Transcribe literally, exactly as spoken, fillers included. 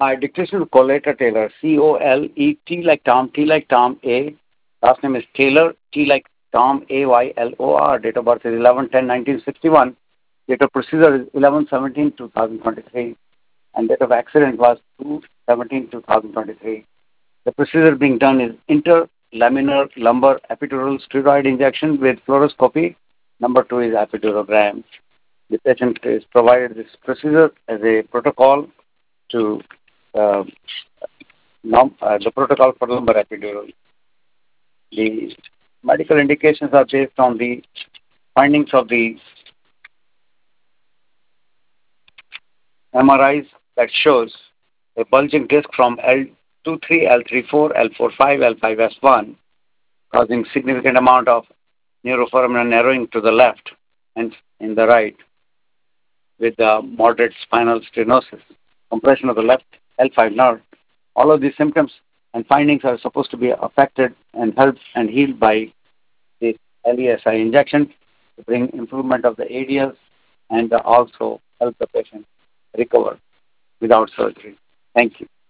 Hi, Dictation Coletta Taylor, C O L E T like Tom, T like Tom, A. Last name is Taylor, T like Tom, A Y L O R. Date of birth is eleven ten nineteen sixty-one. Date of procedure is eleven seventeen twenty twenty-three. And date of accident was two seventeen twenty twenty-three. The procedure being done is interlaminar lumbar epidural steroid injection with fluoroscopy. Number two is epidurogram. The patient is provided this procedure as a protocol to uh, num- uh, the protocol for lumbar epidural. The medical indications are based on the findings of the M R Is that shows a bulging disc from L twenty-three, L thirty-four, L forty-five, L five S one, causing significant amount of neuroforaminal narrowing to the left and in the right with the moderate spinal stenosis, compression of the left L five nerve. All of these symptoms and findings are supposed to be affected and helped and healed by the L E S I injection to bring improvement of the A D Ls and also help the patient recover without surgery. Thank you.